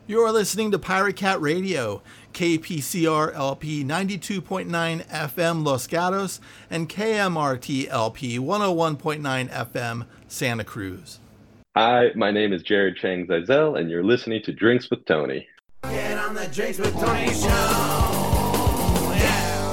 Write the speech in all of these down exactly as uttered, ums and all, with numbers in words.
You're listening to Pirate Cat Radio, K P C R L P ninety-two point nine F M Los Gatos and K M R T L P one oh one point nine F M Santa Cruz. Hi, my name is Jared Chang Zizel, and you're listening to Drinks with Tony. Get on the Drinks with Tony show. Yeah.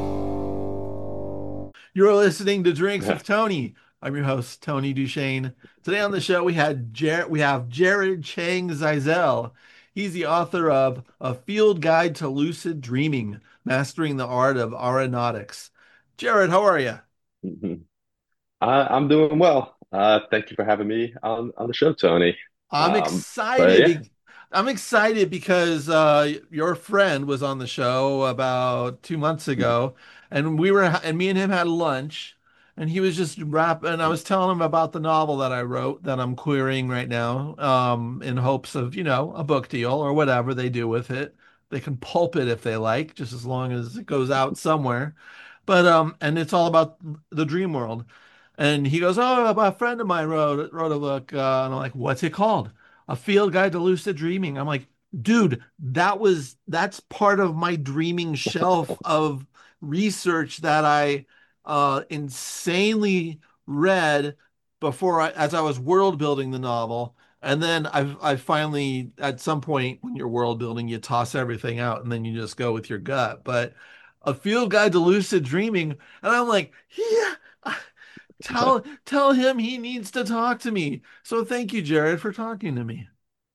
You're listening to Drinks with Tony. I'm your host, Tony Duchesne. Today on the show, we had Jer- we have Jared Chang Zizel. He's the author of A Field Guide to Lucid Dreaming, Mastering the Art of Aeronautics. Jared, how are you? Mhm. Uh, I'm doing well. Uh, thank you for having me on, on the show, Tony. I'm Um, but excited. yeah, be- I'm excited because uh, your friend was on the show about two months ago, and we were and me and him had lunch, and he was just rapping. I was telling him about the novel that I wrote that I'm querying right now, um, in hopes of, you know, a book deal or whatever they do with it. They can pulp it if they like, just as long as it goes out somewhere. But um, and it's all about the dream world. And he goes, "Oh, a friend of mine wrote wrote a book," uh, and I'm like, "What's it called?" "A Field Guide to Lucid Dreaming." I'm like, "Dude, that was that's part of my dreaming shelf of research that I uh, insanely read before I, as I was world building the novel." And then I've I finally at some point when you're world building, you toss everything out and then you just go with your gut. But a field guide to lucid dreaming, and I'm like, yeah. Tell tell him he needs to talk to me. So thank you, Jared, for talking to me.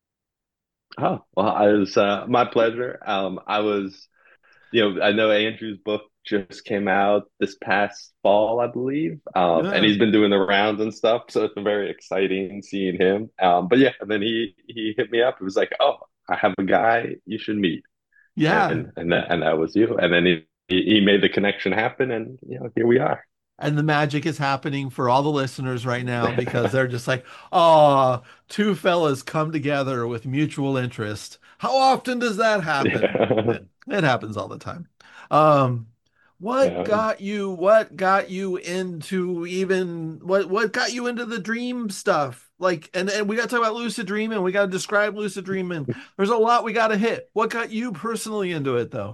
oh, well, it was uh, my pleasure. Um, I was, you know, I know Andrew's book just came out this past fall, I believe, um, and Yeah. he's been doing the rounds and stuff, so it's been very exciting seeing him. Um, but yeah, and then he he hit me up. It was like, "Oh, I have a guy you should meet," Yeah. and and that and that was you. And then he he he made the connection happen, and you know, here we are. And the magic is happening for all the listeners right now because they're just like, oh, two fellas come together with mutual interest. How often does that happen? Yeah. It, it happens all the time. Um, what Yeah. got you, what got you into even what what got you into the dream stuff? Like, and, and we got to talk about lucid dreaming. We got to describe lucid dreaming. There's a lot we got to hit. What got you personally into it though?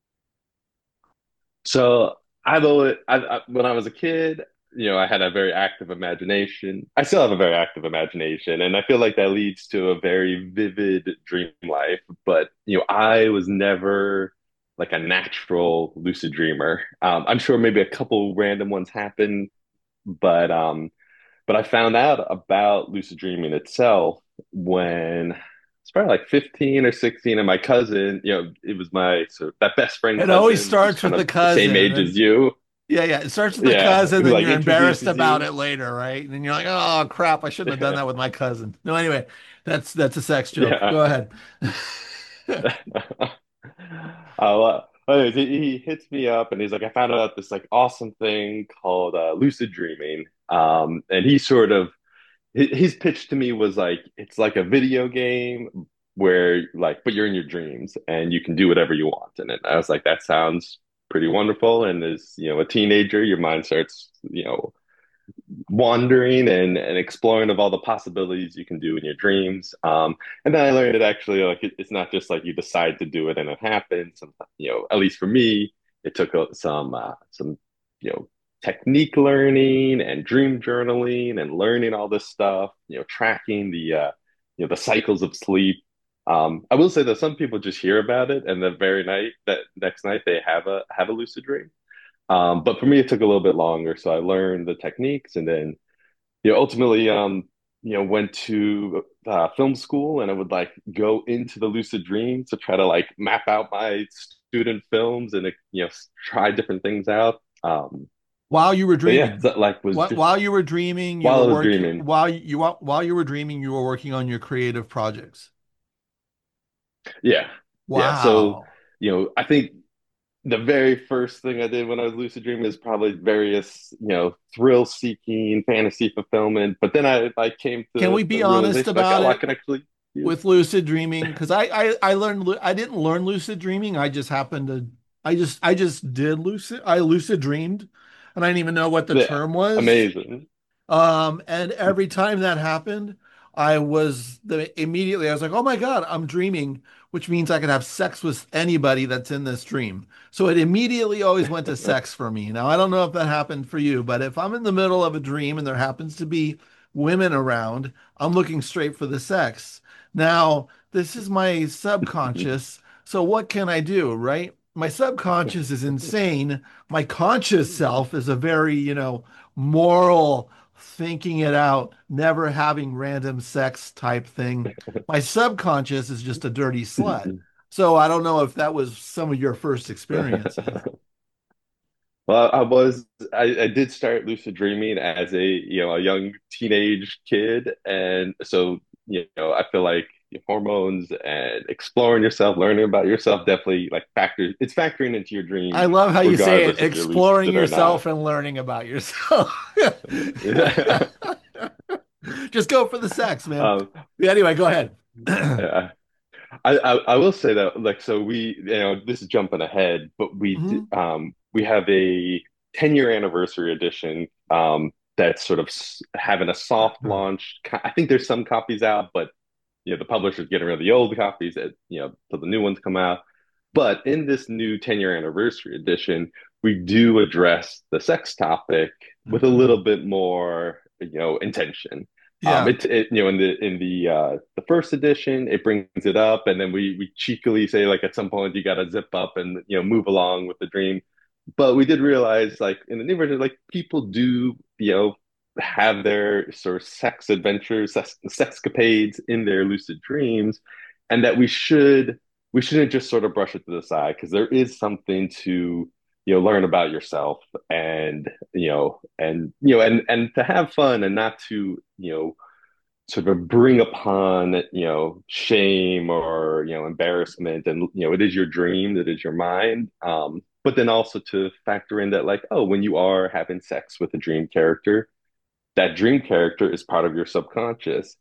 So I've always, I, I, when I was a kid, you know, I had a very active imagination. I still have a very active imagination, and I feel like that leads to a very vivid dream life. But you know, I was never like a natural lucid dreamer. Um, I'm sure maybe a couple random ones happen, but um, but I found out about lucid dreaming itself when it's probably like fifteen or sixteen, and my cousin, you know, it was my sort of that best friend It always cousin who's starts kind with the of the same age cousin. as you. Yeah, yeah. It starts with the Yeah, cousin, who then like you're embarrassed introduces about you. it later, right? And then you're like, oh crap, I shouldn't have done that with my cousin. No, anyway, that's that's a sex joke. Yeah. Go ahead. Uh, well, anyways, he, he hits me up and he's like, I found out this like awesome thing called uh, lucid dreaming. Um, and he sort of his pitch to me was like it's like a video game where like but you're in your dreams and you can do whatever you want in it. I was like, that sounds pretty wonderful. And as you know, a teenager, your mind starts, you know, wandering and, and exploring of all the possibilities you can do in your dreams. Um, and then I learned it actually like it, it's not just like you decide to do it and it happens. Sometimes, you know, at least for me, it took uh, some uh, some you know technique learning and dream journaling and learning all this stuff. You know, tracking the uh, you know the cycles of sleep. Um, I will say that some people just hear about it and the very night that next night they have a have a lucid dream. Um, but for me, it took a little bit longer. So I learned the techniques and then, you know, ultimately, um, you know, went to uh, film school and I would like go into the lucid dream to try to like map out my student films and, you know, try different things out. Um, While you were but yeah, dreaming, that like was what just while you were dreaming, you while were I was working dreaming. while you while you were dreaming, you were working on your creative projects. Yeah. Yeah. So, Wow. you know, I think the very first thing I did when I was lucid dreaming is probably various, you know, thrill seeking, fantasy fulfillment. But then I, I came Can to we be the honest realization like, about oh, I it can actually use. with lucid dreaming? Because I, I I learned lu- I didn't learn lucid dreaming. I just happened to I just I just did lucid I lucid dreamed, and I didn't even know what the Yeah, term was. amazing. Um, and every time that happened, I was the immediately I was like, "Oh my God, I'm dreaming," which means I could have sex with anybody that's in this dream. So it immediately always went to sex for me. Now, I don't know if that happened for you, but if I'm in the middle of a dream and there happens to be women around, I'm looking straight for the sex. Now, this is my subconscious. So what can I do, right? My subconscious is insane. My conscious self is a very, you know, moral, thinking it out, never having random sex type thing. My subconscious is just a dirty slut. So I don't know if that was some of your first experiences. Well, I was I, I did start lucid dreaming as a you know a young teenage kid, and so you know I feel like hormones and exploring yourself, learning about yourself, definitely like factors. It's factoring into your I dreams, love how you say it, regardless if you're exploring lucid or not. yourself and learning about yourself. Yeah. Just go for the sex, man. Um, Yeah, anyway, go ahead. yeah. I, I I will say that like so we you know this is jumping ahead, but we d- Mhm. um we have a ten year anniversary edition um that's sort of s- having a soft launch. Co- I think there's some copies out, but you know the publisher's getting rid of the old copies that you know so the new ones come out. But in this new ten year anniversary edition, we do address the sex topic with a little bit more you know intention. Um, Yeah. it, it you know in the in the uh, the first edition it brings it up, and then we we cheekily say like at some point you got to zip up and you know move along with the dream. But we did realize like in the new version, like people do you know have their sort of sex adventures, sex, sexcapades in their lucid dreams, and that we should we shouldn't just sort of brush it to the side because there is something to you know learn about yourself and you know and you know and and to have fun and not to you know sort of bring upon you know shame or you know embarrassment and you know it is your dream, it is your mind, um but then also to factor in that like oh when you are having sex with a dream character, that dream character is part of your subconscious,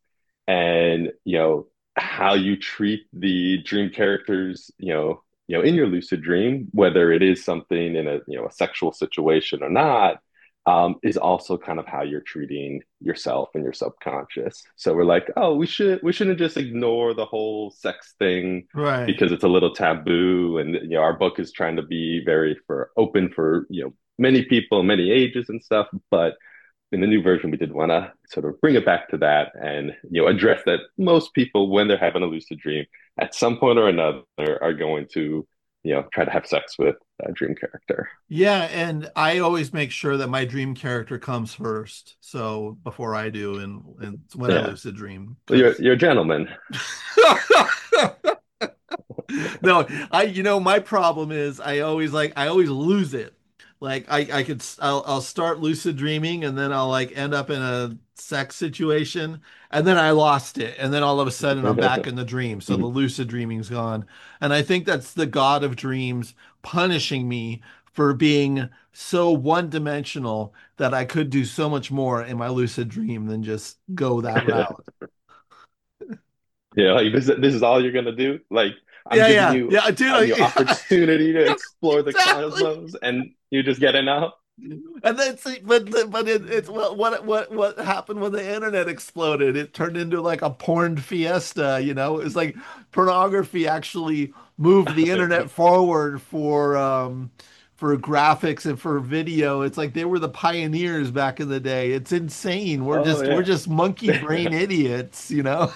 and you know how you treat the dream characters you know you know in your lucid dream, whether it is something in a you know a sexual situation or not, um, is also kind of how you're treating yourself and your subconscious. So we're like oh we should we shouldn't just ignore the whole sex thing Right. because it's a little taboo, and you know our book is trying to be very for open for you know many people many ages and stuff, but in the new version, we did want to sort of bring it back to that and you know address that most people, when they're having a lucid dream, at some point or another, are going to you know try to have sex with a dream character. Yeah, and I always make sure that my dream character comes first. So before I do and and when I Yeah, lucid dream, you're because you're a gentleman. no, I you know my problem is I always like I always lose it. Like I I could s- I'll I'll start lucid dreaming and then I'll like end up in a sex situation and then I lost it and then all of a sudden I'm back in the dream. So the lucid dreaming's gone. And I think that's the god of dreams punishing me for being so one-dimensional that I could do so much more in my lucid dream than just go that route. Yeah, like this this is all you're gonna do. Like I'm Yeah, giving yeah, you yeah, dude. uh, I, you know, yeah, opportunity to explore the exactly. cosmos, and you're just getting out. And then see, but but it, it's what what what what happened when the internet exploded? It turned into like a porn fiesta, you know? It's like pornography actually moved the internet forward for um for graphics and for video. It's like they were the pioneers back in the day. It's insane. We're Oh just we're yeah. just monkey brain idiots, you know?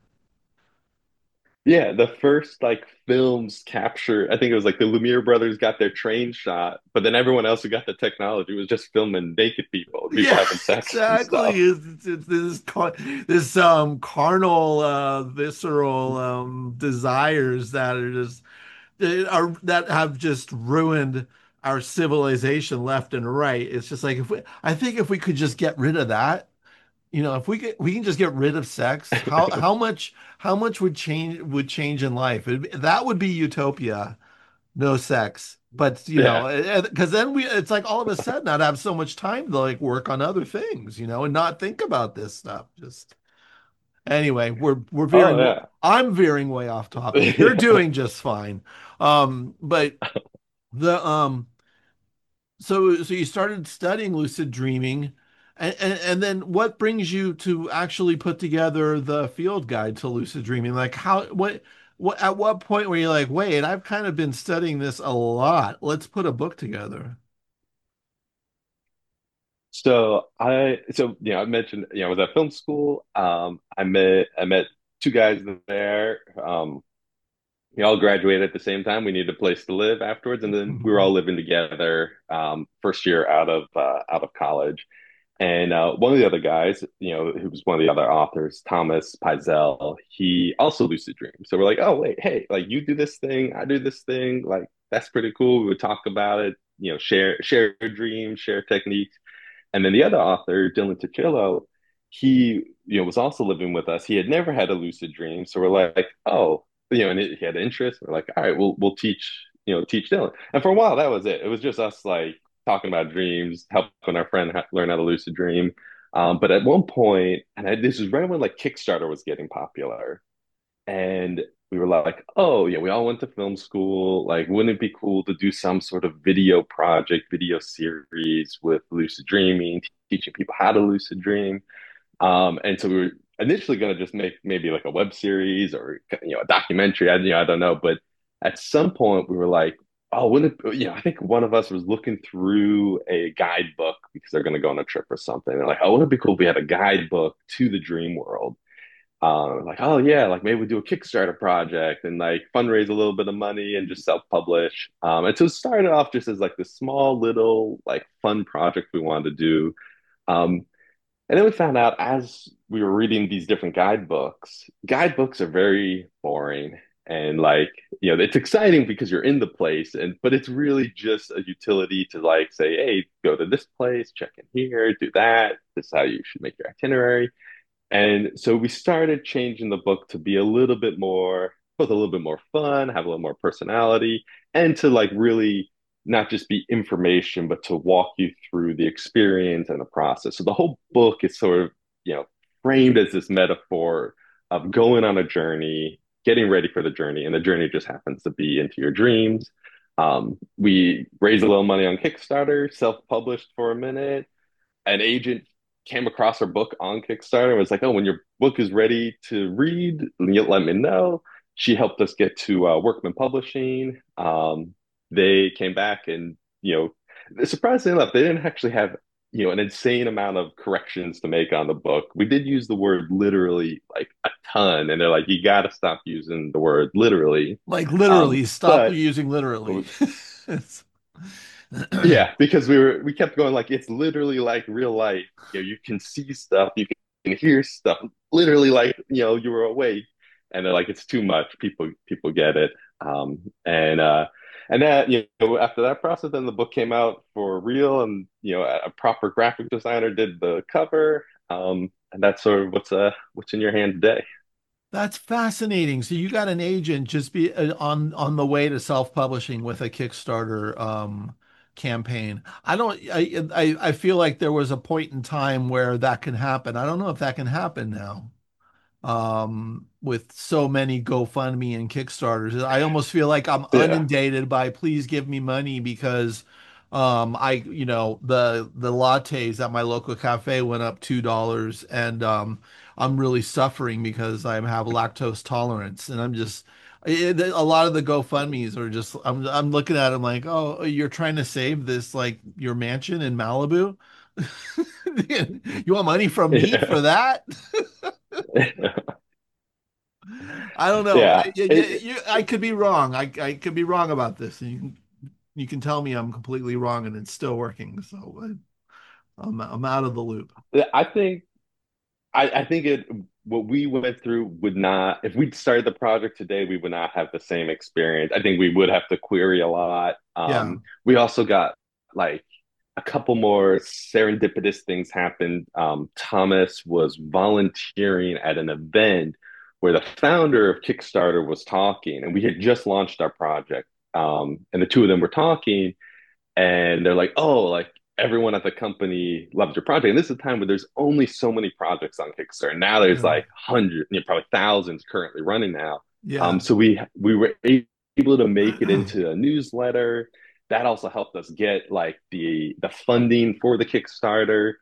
Yeah, the first like films capture, I think it was like the Lumiere brothers got their train shot, but then everyone else who got the technology was just filming naked people, people Yeah, having sex and exactly. stuff. It's, it's, it's this car this um carnal uh visceral um desires that are just that are that have just ruined our civilization left and right. It's just like if we I think if we could just get rid of that, you know, if we could we can just get rid of sex, how how much how much would change would change in life? It'd, that would be utopia, no sex. But you Yeah. know, because then we it's like all of a sudden I'd have so much time to like work on other things, you know, and not think about this stuff. Just anyway, we're we're Oh veering. yeah. I'm veering way off topic. You're doing just fine. Um, but the um, so so you started studying lucid dreaming, And, and and then what brings you to actually put together the field guide to lucid dreaming? Like how what what at what point were you like, wait, I've kind of been studying this a lot. Let's put a book together. So I, so you know, I mentioned, you know, I was at film school. Um, I met, I met two guys there. Um, we all graduated at the same time. We needed a place to live afterwards, and then we were all living together. Um, first year out of uh, out of college, and uh, one of the other guys, you know, who was one of the other authors, Thomas Pizel, he also lucid dreamed. So we're like, oh wait, hey, like you do this thing, I do this thing, like that's pretty cool. We would talk about it, you know, share share dreams, share techniques. And then the other author, Dylan Tuccillo, he, you know, was also living with us. He had never had a lucid dream. So we're like, oh, you know, and he had interest. We're like, all right, we'll we'll teach, you know, teach Dylan. And for a while, that was it. It was just us like talking about dreams, helping our friend ha- learn how to lucid dream. Um, but at one point, and I, this was right when like Kickstarter was getting popular, and we were like, oh, yeah, we all went to film school. Like, wouldn't it be cool to do some sort of video project, video series with lucid dreaming, teaching people how to lucid dream? Um, and so we were initially going to just make maybe like a web series or, you know, a documentary. I, you know, I don't know. But at some point, we were like, oh, wouldn't it, you know, I think one of us was looking through a guidebook because they're going to go on a trip or something. And like, oh, wouldn't it be cool if we had a guidebook to the dream world? Um, like, oh yeah, like maybe we do a Kickstarter project and like fundraise a little bit of money and just self-publish. Um, and so it started off just as like this small little like fun project we wanted to do. Um, and then we found out as we were reading these different guidebooks, guidebooks are very boring. And like, you know, it's exciting because you're in the place and but it's really just a utility to like say, hey, go to this place, check in here, do that. This is how you should make your itinerary. And so we started changing the book to be a little bit more, both a little bit more fun, have a little more personality, and to like really not just be information, but to walk you through the experience and the process. So the whole book is sort of, you know, framed as this metaphor of going on a journey, getting ready for the journey, and the journey just happens to be into your dreams. Um, we raised a little money on Kickstarter, self-published for a minute, an agent came across her book on Kickstarter and was like, "Oh, when your book is ready to read, you let me know." She helped us get to uh, Workman Publishing. Um, they came back and you know, surprisingly enough, they didn't actually have you know an insane amount of corrections to make on the book. We did use the word literally like a ton, and they're like, "You got to stop using the word literally." Like Um, literally, stop but using literally. It's- Yeah, because we were we kept going like it's literally like real life. You know, you can see stuff, you can hear stuff, literally like you know you were awake, and they're like it's too much. People people get it, um, and uh, and that you know after that process, then the book came out for real, and you know a, a proper graphic designer did the cover, um, and that's sort of what's uh what's in your hand today. That's fascinating. So you got an agent just be uh, on on the way to self-publishing with a Kickstarter um campaign. I don't I, I I feel like there was a point in time where that can happen. I don't know if that can happen now. Um, with so many GoFundMe and Kickstarters. I almost feel like I'm Yeah, inundated by please give me money because um I you know the the lattes at my local cafe went up two dollars and um I'm really suffering because I have lactose tolerance and I'm just it, a lot of the GoFundMe's are just I'm I'm looking at them like, oh, you're trying to save this like your mansion in Malibu. You want money from me yeah, for that? I don't know. yeah. I, you, It, you, I could be wrong. I, I could be wrong about this. And you can, you can tell me I'm completely wrong and it's still working. So I, I'm, I'm out of the loop. I think I, I think it what we went through would not if we'd started the project today, we would not have the same experience. I think we would have to query a lot. Yeah. Um, we also got like a couple more serendipitous things happened. Um, Thomas was volunteering at an event where the founder of Kickstarter was talking, and we had just launched our project. Um, and the two of them were talking, and they're like, "Oh, like everyone at the company loves your project." And this is a time where there's only so many projects on Kickstarter. Now there's Yeah. like hundreds, you know, probably thousands currently running now. Um, Yeah. so we we were able to make it into a newsletter. That also helped us get like the the funding for the Kickstarter.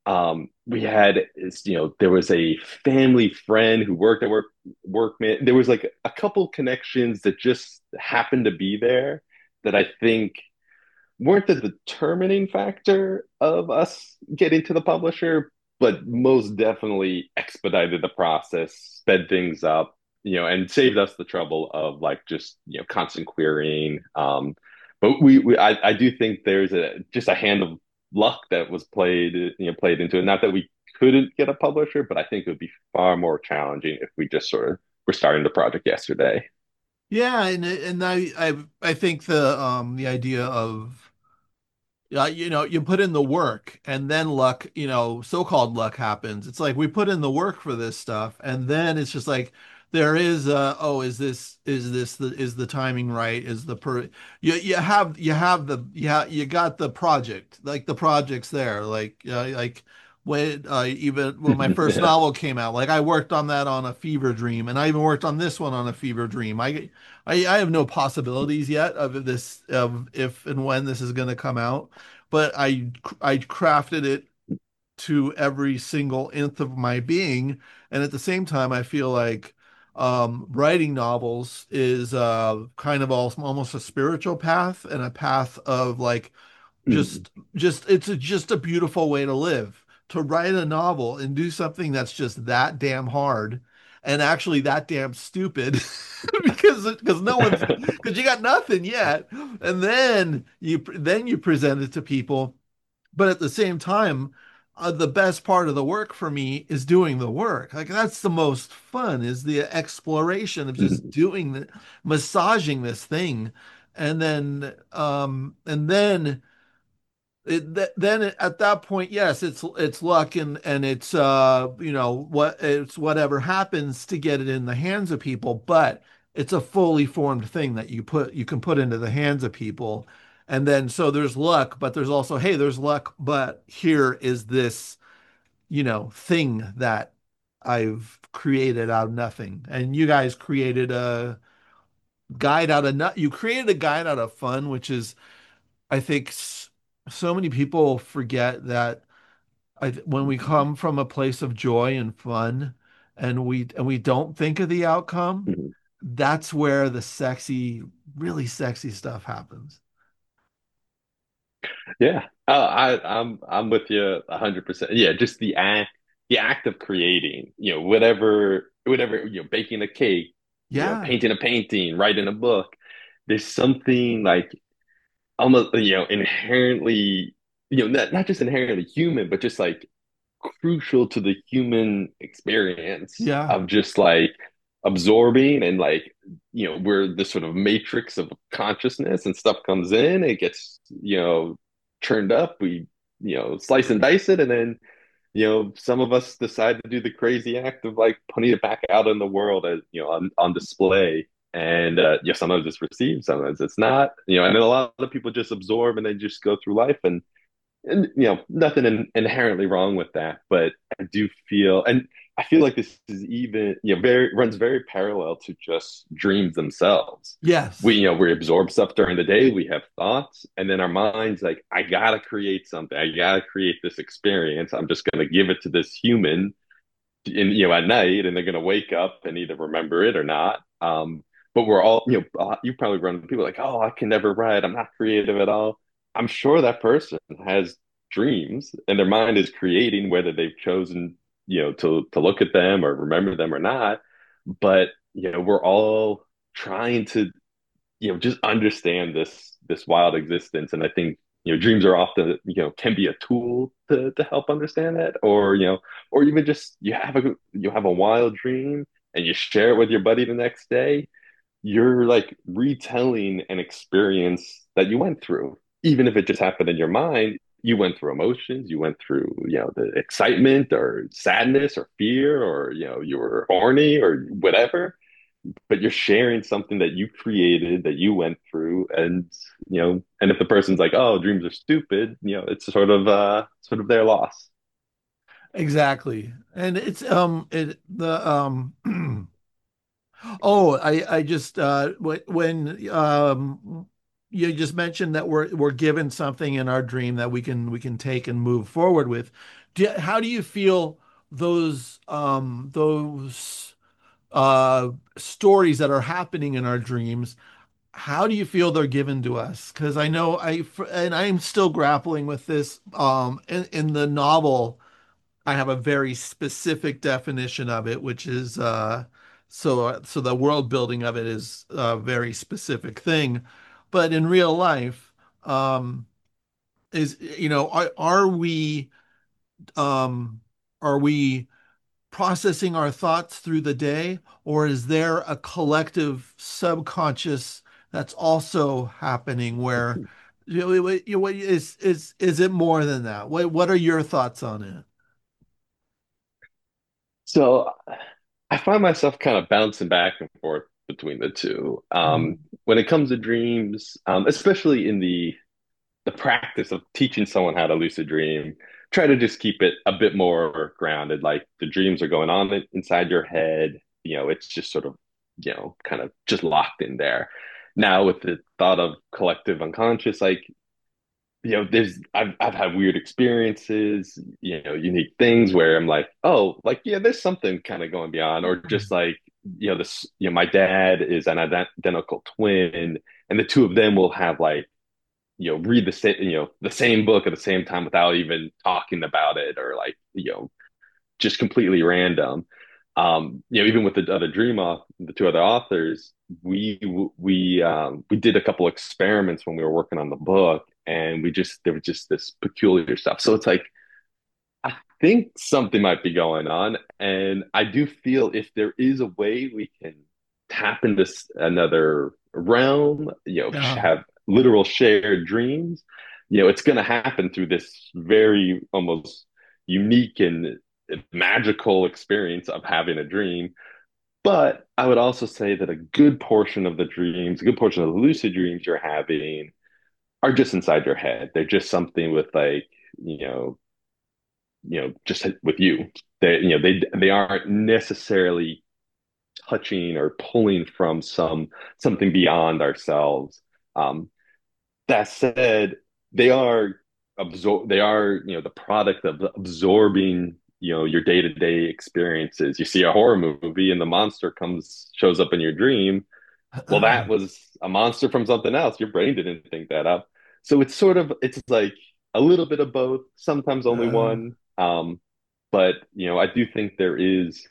Um, we had, you know, there was a family friend who worked at work, workman. There was like a couple connections that just happened to be there that I think weren't the determining factor of us getting to the publisher, but most definitely expedited the process, sped things up, you know, and saved us the trouble of like just, you know, constant querying. Um, but we, we I, I do think there's a just a hand of luck that was played, you know, played into it. Not that we couldn't get a publisher, but I think it would be far more challenging if we just sort of were starting the project yesterday. Yeah, and and I I I think the um the idea of yeah, you know, you put in the work and then luck, you know, so-called luck happens. It's like we put in the work for this stuff and then it's just like there is uh oh, is this is this the is the timing right? Is the per you you have you have the yeah you got the project. Like the project's there. Like uh, like when uh, even when my first Yeah. novel came out, like I worked on that on a fever dream and I even worked on this one on a fever dream. I I, I have no possibilities yet of this of if and when this is going to come out, but I I crafted it to every single nth of my being, and at the same time, I feel like um, writing novels is uh, kind of al- almost a spiritual path and a path of like Mhm. just just it's a, just a beautiful way to live. To write a novel and do something that's just that damn hard and actually that damn stupid because because no one's because you got nothing yet. And then you then you present it to people, but at the same time, uh, the best part of the work for me is doing the work. Like that's the most fun is the exploration of just Mhm. doing the massaging this thing. And then um and then it, th then at that point, yes, it's it's luck and and it's uh you know what it's whatever happens to get it in the hands of people, but it's a fully formed thing that you put you can put into the hands of people, and then so there's luck, but there's also hey, there's luck, but here is this you know thing that I've created out of nothing, and you guys created a guide out of not you created a guide out of fun, which is I think s- so many people forget that I, when we come from a place of joy and fun and we and we don't think of the outcome, Mhm. that's where the sexy, really sexy stuff happens. Yeah, uh, I, I'm I'm with you a hundred percent. Yeah, just the act, the act of creating, you know, whatever, whatever, you know, baking a cake, you know, Yeah. painting a painting, writing a book. There's something like almost, you know, inherently, you know, not not just inherently human, but just like crucial to the human experience Yeah. of just like absorbing and like, you know, we're the sort of matrix of consciousness and stuff comes in, it gets, you know, churned up, we, you know, slice and dice it, and then, you know, some of us decide to do the crazy act of like putting it back out in the world as, you know, on, on display. And uh, yeah, sometimes it's received, sometimes it's not, you know, and then a lot of people just absorb and they just go through life and and you know nothing in, inherently wrong with that, but I do feel, and I feel like this is even, you know, very runs very parallel to just dreams themselves. We, Yes. you know, we absorb stuff during the day, we have thoughts, and then our minds like, I gotta create something, I gotta create this experience, I'm just gonna give it to this human in, you know, at night, and they're gonna wake up and either remember it or not. Um but we're all, you know, uh, you probably run into people like, oh, I can never write, I'm not creative at all. I'm sure that person has dreams and their mind is creating, whether they've chosen, you know, to to look at them or remember them or not. But you know, we're all trying to, you know, just understand this this wild existence. And I think, you know, dreams are often, you know, can be a tool to to help understand that, or you know, or even just you have a you have a wild dream and you share it with your buddy the next day, you're like retelling an experience that you went through, even if it just happened in your mind. You went through emotions, you went through, you know, the excitement or sadness or fear, or you know, you were horny or whatever, but you're sharing something that you created, that you went through. And you know, and if the person's like, oh, dreams are stupid, you know, it's sort of uh sort of their loss. Exactly. And it's um it the um oh, I I just uh wh- when um you just mentioned that we're we're given something in our dream that we can we can take and move forward with. Do, how do you feel those um those uh stories that are happening in our dreams? How do you feel they're given to us? Because I know I and I'm still grappling with this. Um, in, in the novel, I have a very specific definition of it, which is uh, so so the world building of it is a very specific thing. But in real life, um, is you know, are, are we um, are we processing our thoughts through the day, or is there a collective subconscious that's also happening where you know, you know, what is is is it more than that? What what are your thoughts on it? So I find myself kind of bouncing back and forth between the two. Um, Mhm. when it comes to dreams, um, especially in the the practice of teaching someone how to lucid dream, try to just keep it a bit more grounded. Like the dreams are going on inside your head. You know, it's just sort of, you know, kind of just locked in there. Now with the thought of collective unconscious, like, you know, there's I've I've had weird experiences, you know, unique things where I'm like, oh, like yeah, there's something kind of going beyond, or just like, you know, this, you know, my dad is an identical twin, and the two of them will have like, you know, read the same, you know, the same book at the same time without even talking about it, or like, you know, just completely random. Um, you know, even with the other dream author, the two other authors, we we um, we did a couple experiments when we were working on the book, and we just there was just this peculiar stuff. So it's like I think something might be going on, and I do feel if there is a way we can tap into another realm, you know, Yeah. have literal shared dreams, you know, it's going to happen through this very almost unique and magical experience of having a dream. But I would also say that a good portion of the dreams, a good portion of the lucid dreams you're having are just inside your head. They're just something with like, you know, you know, just with you. They, you know, they they aren't necessarily touching or pulling from some something beyond ourselves. Um, that said, they are absorb they are, you know, the product of absorbing, you know, your day-to-day experiences. You see a horror movie and the monster comes shows up in your dream. Well, that was a monster from something else. Your brain didn't think that up. So it's sort of it's like a little bit of both, sometimes only Uh, one. Um, but you know, I do think there is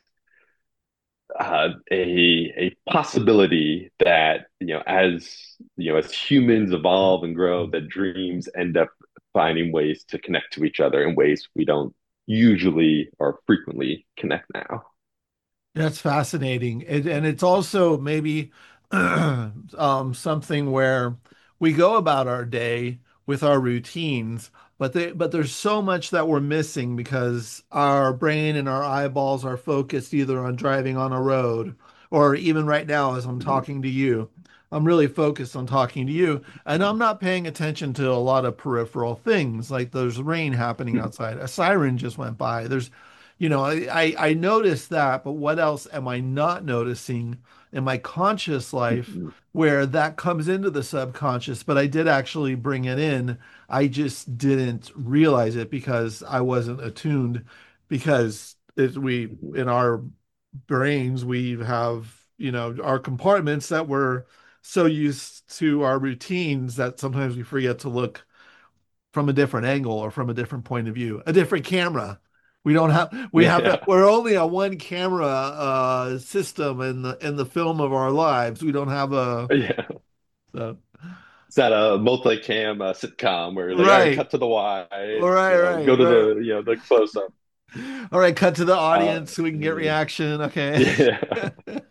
uh, a a possibility that, you know, as you know, as humans evolve and grow, that dreams end up finding ways to connect to each other in ways we don't usually or frequently connect now. That's fascinating. It, and it's also maybe um, something where we go about our day with our routines, but they, but there's so much that we're missing because our brain and our eyeballs are focused either on driving on a road or even right now as I'm Mhm. talking to you. I'm really focused on talking to you, and I'm not paying attention to a lot of peripheral things like there's rain happening outside. A siren just went by. There's you know, I, I I noticed that, but what else am I not noticing in my conscious life Mhm. where that comes into the subconscious, but I did actually bring it in. I just didn't realize it because I wasn't attuned because it, we Mhm. in our brains we have, you know, our compartments that we're so used to our routines that sometimes we forget to look from a different angle or from a different point of view, a different camera. We don't have we have that Yeah. we're only a one camera uh system in the in the film of our lives. We don't have a Yeah. uh, It's that a multi-cam uh, sitcom where like, all right, right. cut to the All wide, right, you know, right, go to right. the, you know, the close up. All right, cut to the Uh, audience so we can get reaction. Okay. yeah.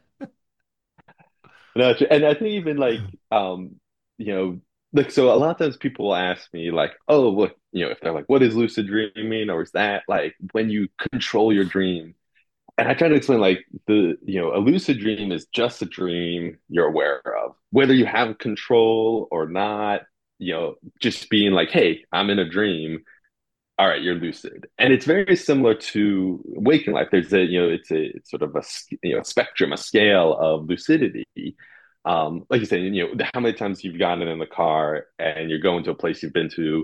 No, and I think even like, um, you know, like so a lot of times people will ask me like, oh, what, you know, if they're like, what is lucid dreaming, or is that like when you control your dream? And I try to explain like the, you know, a lucid dream is just a dream you're aware of, whether you have control or not. You know, just being like, hey, I'm in a dream. All right, you're lucid, and it's very similar to waking life. There's a, you know, it's a it's sort of a, you know, spectrum, a scale of lucidity. Um, like you said, you know, how many times you've gotten in the car and you're going to a place you've been to,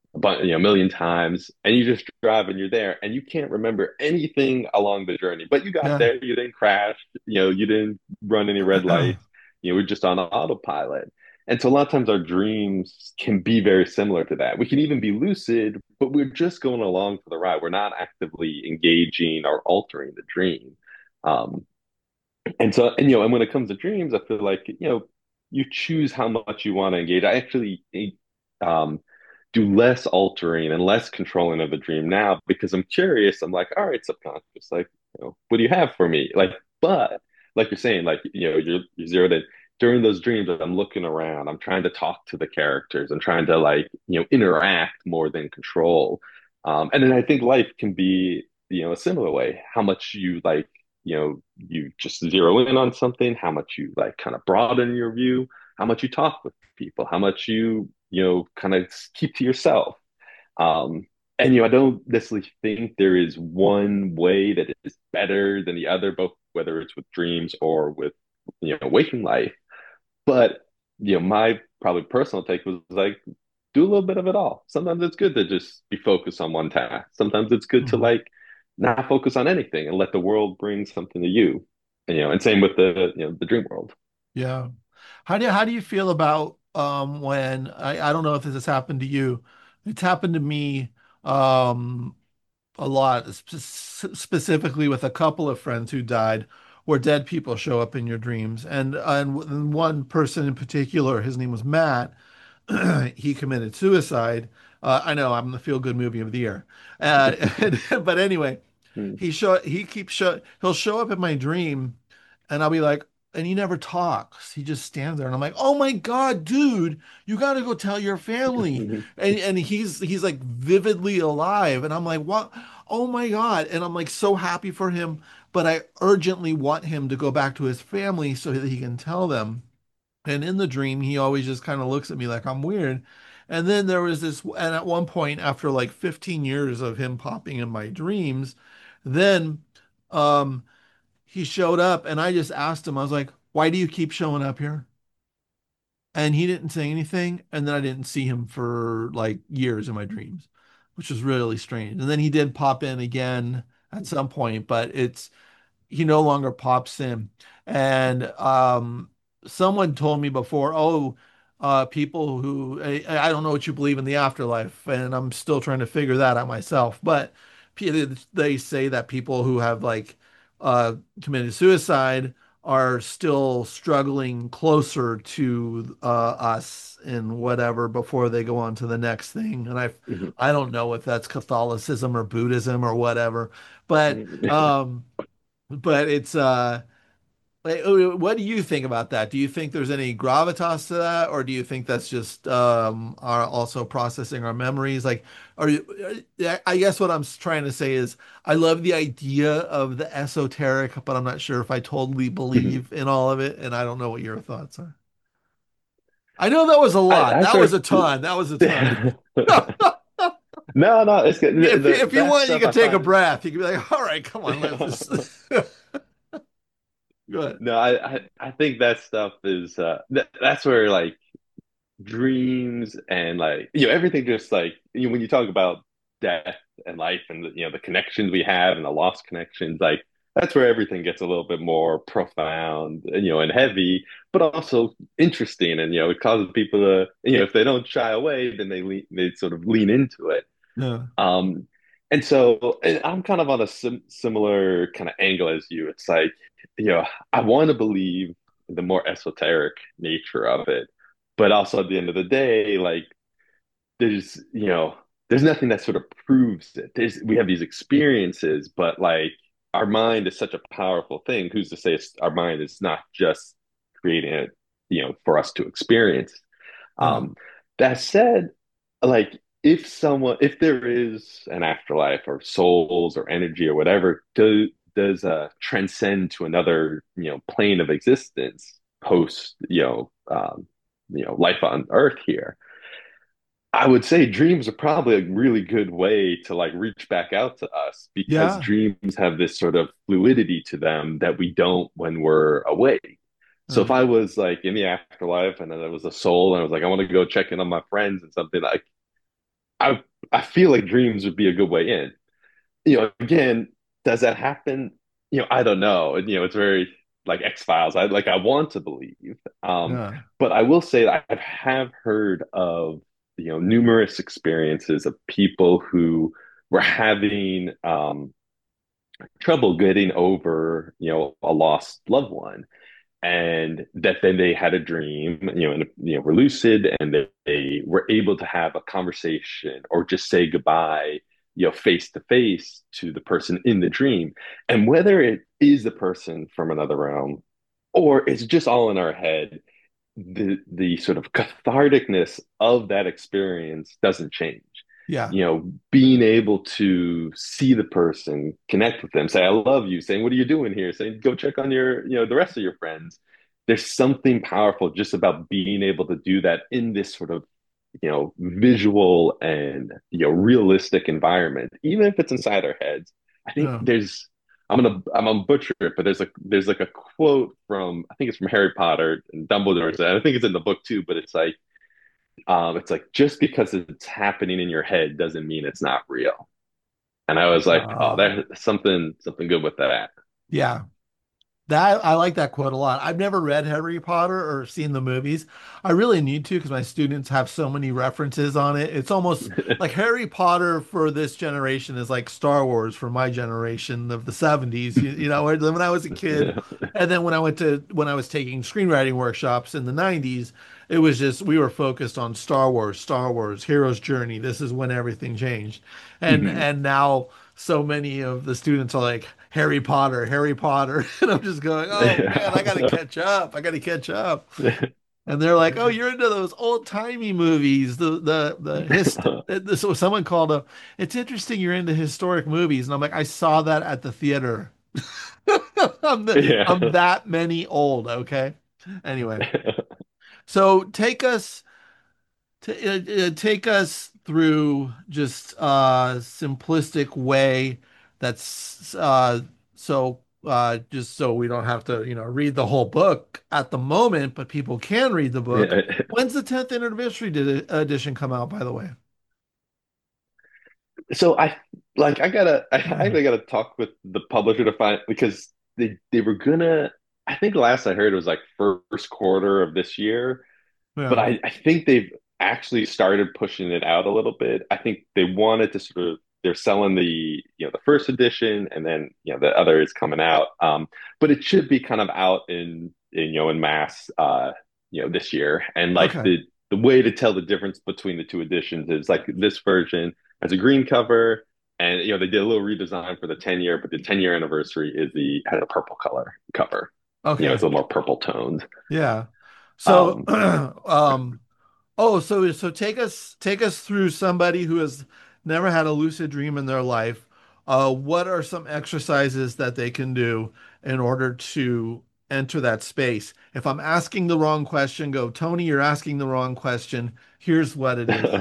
a bunch, you know, a million times, and you just drive and you're there, and you can't remember anything along the journey. But you got Yeah. there, you didn't crash, you know, you didn't run any red lights, you know, we're just on autopilot. And so a lot of times our dreams can be very similar to that. We can even be lucid, but we're just going along for the ride. We're not actively engaging or altering the dream. Um, and so, and you know, and when it comes to dreams, I feel like, you know, you choose how much you want to engage. I actually um, do less altering and less controlling of the dream now because I'm curious. I'm like, all right, subconscious, like, you know, what do you have for me? Like, but like you're saying, like, you know, you're, you're zeroed in. During those dreams, I'm looking around, I'm trying to talk to the characters, I'm trying to like, you know, interact more than control. Um, and then I think life can be, you know, a similar way. How much you like, you know, you just zero in on something, how much you like kind of broaden your view, how much you talk with people, how much you, you know, kind of keep to yourself. Um, and, you know, I don't necessarily think there is one way that is better than the other, both whether it's with dreams or with, you know, waking life. But, you know, my probably personal take was like, do a little bit of it all. Sometimes it's good to just be focused on one task. Sometimes it's good to Mhm. like not focus on anything and let the world bring something to you. And, you know, and same with the, you know, the dream world. Yeah. How do you, how do you feel about um when I, I don't know if this has happened to you. It's happened to me um a lot, spe- specifically with a couple of friends who died, where dead people show up in your dreams. And and one person in particular, his name was Matt. He committed suicide. Uh, I know I'm the feel good movie of the year. Uh, but anyway, Mm. he show he keeps show he'll show up in my dream, and I'll be like, and he never talks. He just stands there, and I'm like, oh my God, dude, you got to go tell your family. And and he's he's like vividly alive, and I'm like, what? Oh my God. And I'm like so happy for him, but I urgently want him to go back to his family so that he can tell them. And in the dream, he always just kind of looks at me like I'm weird. And then there was this, and at one point, after like fifteen years of him popping in my dreams, then um, he showed up, and I just asked him, I was like, why do you keep showing up here? And he didn't say anything. And then I didn't see him for like years in my dreams, which was really strange. And then he did pop in again at some point, but it's, he no longer pops in. And um, someone told me before, oh, uh, people who I, I don't know what you believe in the afterlife, and I'm still trying to figure that out myself. But pe- they say that people who have like uh, committed suicide are still struggling closer to uh, us in whatever before they go on to the next thing. And I I don't know if that's Catholicism or Buddhism or whatever, but um, but it's uh like, uh, what do you think about that? Do you think there's any gravitas to that, or do you think that's just um our also processing our memories? Like, are you, uh, I guess what I'm trying to say is I love the idea of the esoteric, but I'm not sure if I totally believe in all of it, and I don't know what your thoughts are. I know that was a I, lot. I That sort was a ton. That was a ton. of no, no, it's good. The, If the, if you that want, you stuff can I take a find. breath. You can be like, all right, come on, let's just go ahead. No, I, I I think that stuff is uh that, that's where like dreams and like you know everything just like you know, when you talk about death and life and the, you know the connections we have and the lost connections like that's where everything gets a little bit more profound and you know and heavy but also interesting and you know it causes people to you know if they don't shy away then they lean, they sort of lean into it. Yeah. um and so and I'm kind of on a sim similar kind of angle as you. It's like you know I want to believe the more esoteric nature of it, but also at the end of the day, like there's you know there's nothing that sort of proves it. There's we have these experiences, but like our mind is such a powerful thing. Who's to say it's, our mind is not just creating it, you know, for us to experience? Yeah. Um, that said, like if someone, if there is an afterlife or souls or energy or whatever, do, does uh, transcend to another, you know, plane of existence post, you know, um, you know, life on Earth here. I would say dreams are probably a really good way to like reach back out to us because Yeah. dreams have this sort of fluidity to them that we don't when we're awake. So if Uh, I was like in the afterlife and then there was a soul and I was like, I want to go check in on my friends and something like I I feel like dreams would be a good way in. You know, again, does that happen? You know, I don't know. And, you know, it's very like X-Files. I like I want to believe. Um, Yeah. but I will say that I have heard of, you know, numerous experiences of people who were having um trouble getting over, you know, a lost loved one, and that then they had a dream, you know, and you know, were lucid, and they, they were able to have a conversation or just say goodbye, you know, face to face to the person in the dream. And whether it is the person from another realm or it's just all in our head, the the sort of catharticness of that experience doesn't change. Yeah. You know, being able to see the person, connect with them, say I love you, saying what are you doing here, saying go check on your, you know, the rest of your friends. There's something powerful just about being able to do that in this sort of, you know, visual and, you know, realistic environment, even if it's inside our heads. I think Yeah. there's I'm gonna I'm gonna butcher it, but there's like there's like a quote from, I think it's from Harry Potter, and Dumbledore said, I think it's in the book too, but it's like um it's like just because it's happening in your head doesn't mean it's not real. And I was like, oh, Uh, there's something something good with that. yeah. That I like that quote a lot. I've never read Harry Potter or seen the movies. I really need to because my students have so many references on it. It's almost like Harry Potter for this generation is like Star Wars for my generation of the seventies. You, you know, when I was a kid, and then when I went to when I was taking screenwriting workshops in the nineties, it was just we were focused on Star Wars, Star Wars, Hero's Journey. This is when everything changed. And Mhm. and now so many of the students are like Harry Potter, Harry Potter. And I'm just going, oh man, I gotta catch up. I gotta catch up. And they're like, oh, you're into those old timey movies. The the the hist this was someone called a it's interesting you're into historic movies. And I'm like, I saw that at the theater. I'm the, I'm Yeah. that many old, okay? Anyway, so take us to uh, uh, take us through just a simplistic way that's uh so uh just so we don't have to, you know, read the whole book at the moment, but people can read the book. Yeah. When's the tenth anniversary di- edition come out, by the way? So I like I gotta I actually gotta talk with the publisher to find, because they they were gonna, I think last I heard it was like first quarter of this year, but Yeah. I, I think they've actually started pushing it out a little bit. I think they wanted to sort of, they're selling the, you know, the first edition, and then, you know, the other is coming out. Um, but it should be kind of out in, in, you know, in mass, uh, you know, this year. And like Okay. the the way to tell the difference between the two editions is like this version has a green cover, and you know they did a little redesign for the ten year, but the ten year anniversary is the has a purple color cover. You know, it's Okay. a little more purple toned. Yeah. So Um, um oh, so so take us take us through somebody who has never had a lucid dream in their life. Uh, what are some exercises that they can do in order to enter that space? If I'm asking the wrong question, go, Tony, you're asking the wrong question. Here's what it is.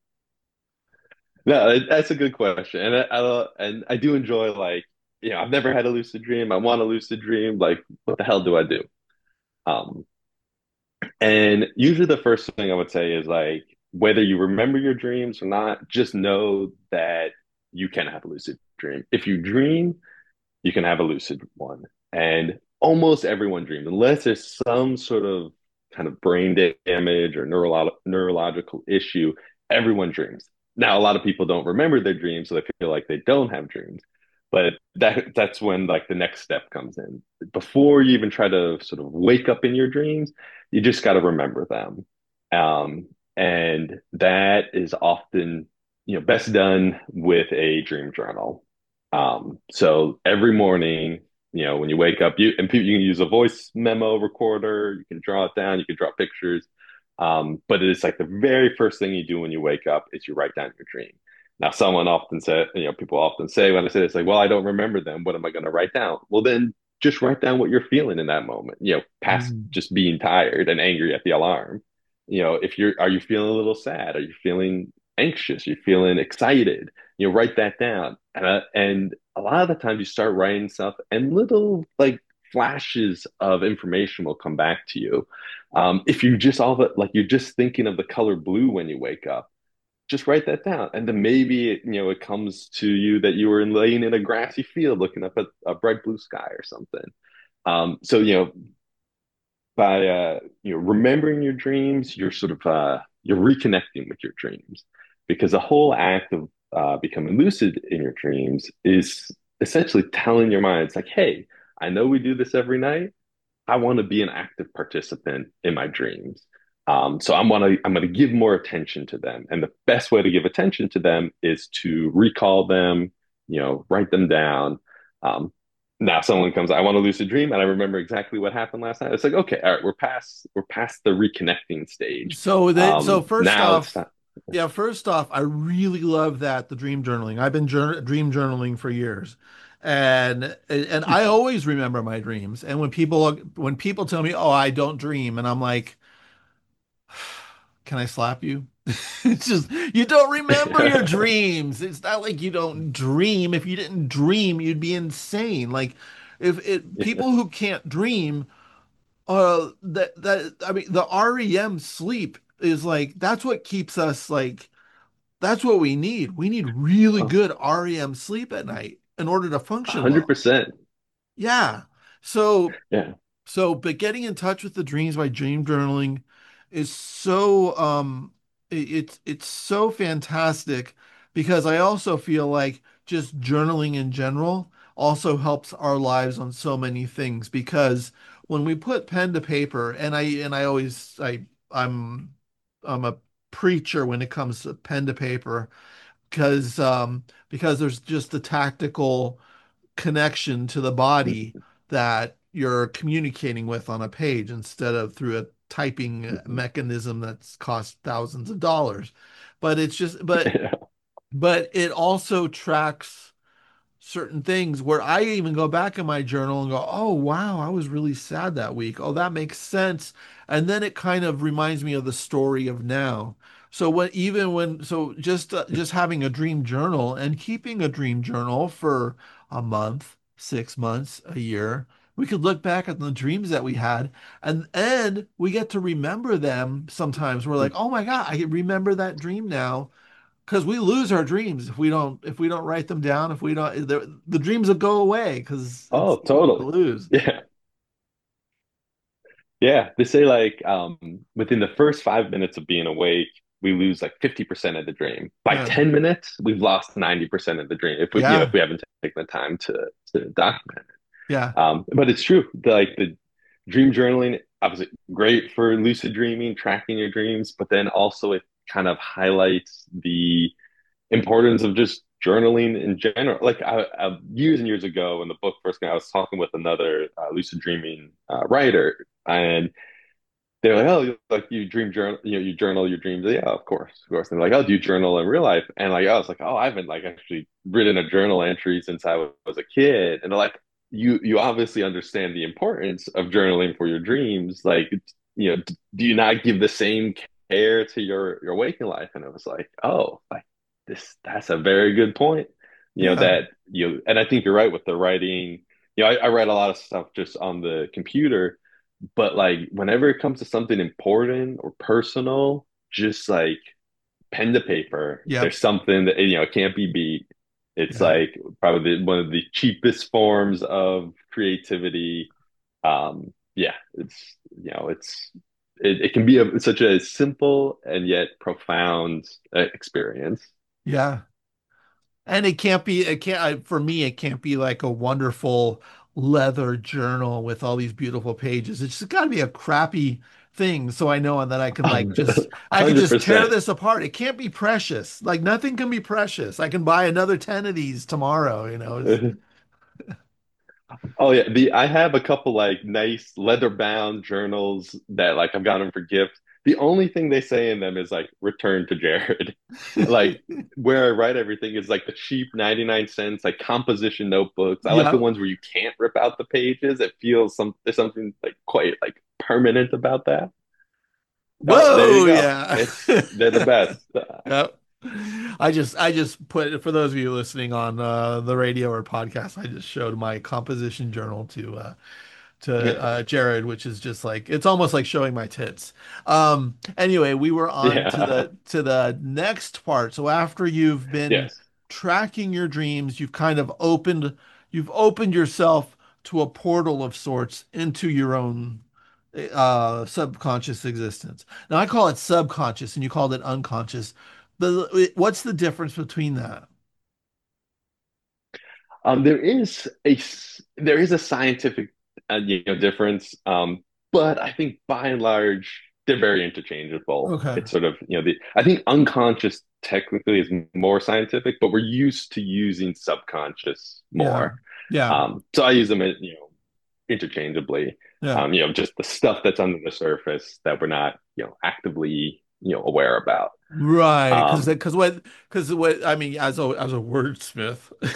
No, that's a good question, and I, I and I do enjoy, like, you know, I've never had a lucid dream. I want a lucid dream. Like, what the hell do I do? Um, and usually the first thing I would say is like, whether you remember your dreams or not, just know that you can have a lucid dream. If you dream, you can have a lucid one, and almost everyone dreams, unless there's some sort of kind of brain damage or neurolo- neurological issue. Everyone dreams. Now, a lot of people don't remember their dreams, so they feel like they don't have dreams. But that that's when like the next step comes in. Before you even try to sort of wake up in your dreams, you just got to remember them. Um, and that is often, you know, best done with a dream journal. Um, so every morning, you know, when you wake up, you and people, you can use a voice memo recorder, you can draw it down, you can draw pictures. Um, but it's like the very first thing you do when you wake up is you write down your dream. Now, someone often said, you know, people often say when I say it's like, well, I don't remember them. What am I going to write down? Well, then just write down what you're feeling in that moment, you know, past Mm. just being tired and angry at the alarm. You know, if you're, are you feeling a little sad? Are you feeling anxious? Are you feeling excited? You know, write that down. Uh, and a lot of the times you start writing stuff, and little like flashes of information will come back to you. Um, if you just all the, like you're just thinking of the color blue when you wake up, just write that down. And then maybe it, you know, it comes to you that you were laying in a grassy field looking up at a bright blue sky or something. Um, so, you know, by uh, you know, remembering your dreams, you're sort of uh, you're reconnecting with your dreams because the whole act of uh, becoming lucid in your dreams is essentially telling your mind, it's like, hey, I know we do this every night. I want to be an active participant in my dreams. Um, so I'm want to I'm going to give more attention to them, and the best way to give attention to them is to recall them, you know, write them down. Um, Now someone comes, I want to lucid dream, and I remember exactly what happened last night. It's like, okay, all right, we're past we're past the reconnecting stage. So that so Um, first now it's off, time. yeah, first off, I really love that the dream journaling. I've been jour dream journaling for years. And and I always remember my dreams. And when people when people tell me, "Oh, I don't dream," and I'm like, "Can I slap you?" It's just you don't remember your dreams. It's not like you don't dream. If you didn't dream, you'd be insane. Like if it Yeah, people who can't dream uh that that I mean the R E M sleep is like that's what keeps us like that's what we need. We need really good R E M sleep at night in order to a function hundred well. percent. Yeah. So Yeah. so, but getting in touch with the dreams by dream journaling is so um it, it's it's so fantastic because I also feel like just journaling in general also helps our lives on so many things because when we put pen to paper and I and I always I I'm I'm a preacher when it comes to pen to paper because um because there's just the tactical connection to the body Mhm. that you're communicating with on a page instead of through a typing Mhm. mechanism that's cost thousands of dollars. But it's just but Yeah. but it also tracks certain things where I even go back in my journal and go, oh, wow, I was really sad that week. Oh, that makes sense. And then it kind of reminds me of the story of now. So what even when so just uh, just having a dream journal and keeping a dream journal for a month, six months, a year, we could look back at the dreams that we had and and we get to remember them sometimes. We're like, oh my God, I remember that dream now because we lose our dreams if we don't if we don't write them down if we don't the, the dreams will go away because it's Oh, easy to totally. lose. Yeah. Yeah, they say like um, within the first five minutes of being awake, we lose like fifty percent of the dream. By Yeah, ten minutes, we've lost ninety percent of the dream if we, you know, if yeah, we haven't taken the time to to document yeah, it. Um, but it's true. The, like the dream journaling, obviously great for lucid dreaming, tracking your dreams, but then also it kind of highlights the importance of just journaling in general. Like I, I, years and years ago, in the book first came out, I was talking with another uh, lucid dreaming uh, writer, and they're like, oh, like you dream journal, you know, you journal your dreams. Yeah, of course, of course. And they're like, oh, do you journal in real life? And like, I was like, oh, I haven't like actually written a journal entry since I was a kid. And they're like, you, you obviously understand the importance of journaling for your dreams. Like, you know, do you not give the same care to your your waking life? And it was like, oh, like this, that's a very good point. You know yeah, that you, and I think you're right with the writing. You know, I, I write a lot of stuff just on the computer, but like whenever it comes to something important or personal, just like pen to paper, yep, there's something that you know it can't be beat. It's yeah, like probably the, one of the cheapest forms of creativity. Um, yeah, it's you know it's it, it can be a, such a simple and yet profound uh, experience. yeah. And it can't be it can't I, for me it can't be like a wonderful leather journal with all these beautiful pages. It's just got to be a crappy thing so I know that I can like just I can Hundred just tear percent. this apart. It can't be precious. Like nothing can be precious. I can buy another ten of these tomorrow, you know. It's, Oh yeah, the I have a couple like nice leather bound journals that like I've gotten for gifts. The only thing they say in them is like return to Jared. Like where I write everything is like the cheap ninety-nine cents like composition notebooks. I like the yeah. ones where you can't rip out the pages. It feels some there's something like quite like permanent about that. Oh, there you Whoa, go. yeah. It's they're the best. Yep. I just I just put for those of you listening on uh, the radio or podcast, I just showed my composition journal to uh, to uh, Jared, which is just like it's almost like showing my tits. Um, anyway, we were on to Yeah. the to the next part. So after you've been Yes. tracking your dreams, you've kind of opened you've opened yourself to a portal of sorts into your own uh subconscious existence. Now I call it subconscious and you called it unconscious. The what's the difference between that? Um, there is a s- there is a scientific uh, you know difference, um, but I think by and large they're very interchangeable. Okay. It's sort of you know the I think unconscious technically is more scientific, but we're used to using subconscious Yeah. more. Yeah. Um, so I use them you know interchangeably. Yeah. Um, you know, just the stuff that's under the surface that we're not you know actively you know aware about. Right, because Um, because what because what I mean as a as a wordsmith,